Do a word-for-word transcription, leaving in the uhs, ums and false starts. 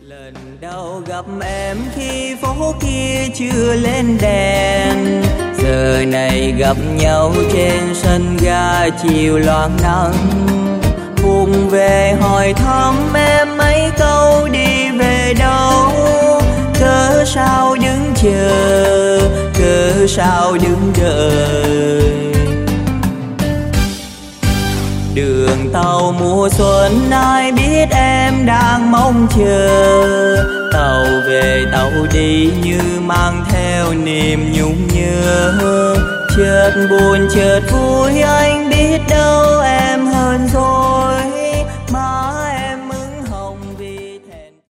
Lần đầu gặp em khi phố kia chưa lên đèn, giờ này gặp nhau trên sân ga chiều loáng nắng. Vùng về hỏi thăm em mấy câu đi về đâu, cớ sao đứng chờ, cớ sao đứng đợi. Đường tàu mùa xuân ai biết em đang mong chờ, tàu về tàu đi như mang theo niềm nhung nhớ. Chợt buồn chợt vui anh biết đâu em